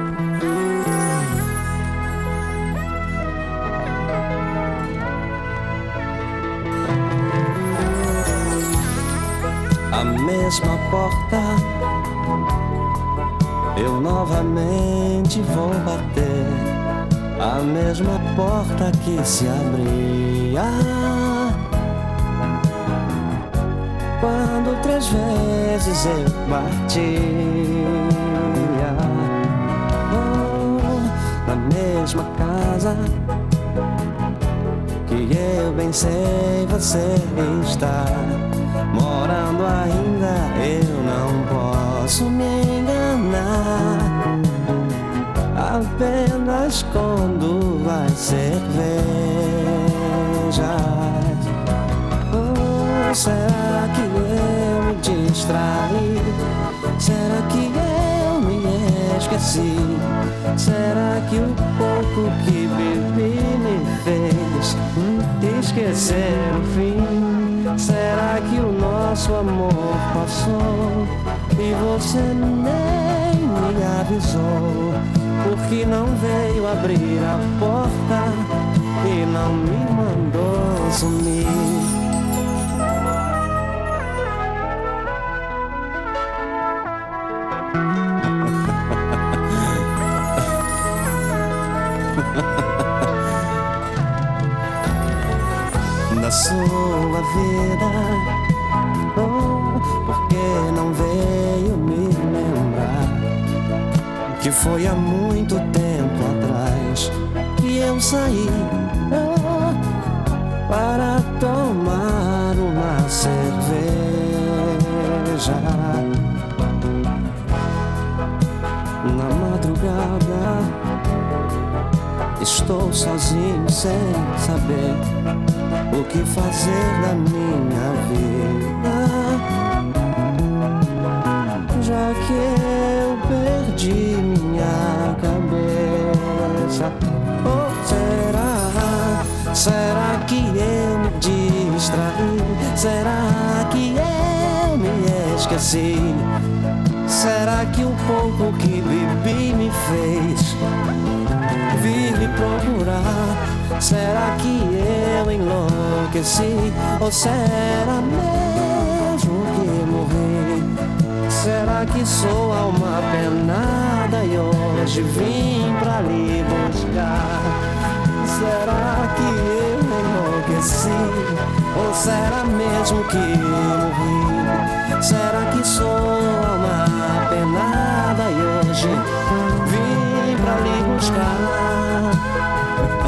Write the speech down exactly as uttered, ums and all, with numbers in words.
A mesma porta, eu novamente vou bater. A mesma porta que se abria quando três vezes eu batia. Oh, na mesma casa que eu bem sei você está morando ainda, eu não posso me enganar. Apenas com duas cervejas. Oh, será que eu me distraí? Será que eu me esqueci? Será que o pouco que bebi me fez esquecer o fim? Será que o nosso amor passou e você nem me avisou? Porque não veio abrir a porta e não me mandou sumir. Da sua vida, oh, porque não veio me lembrar que foi há muito tempo atrás que eu saí, oh, para tomar uma cerveja. Na madrugada estou sozinho sem saber o que fazer na minha vida, já que eu perdi minha cabeça. Oh, será, será que eu me distraí? Será que eu me esqueci? Será que o pouco que bebi me fez vir lhe procurar? Será que eu enlouqueci? Ou será mesmo que morri? Será que sou alma penada e hoje vim pra lhe buscar? Será que eu enlouqueci? Ou será mesmo que morri? Será que sou alma penada e hoje vim pra lhe buscar?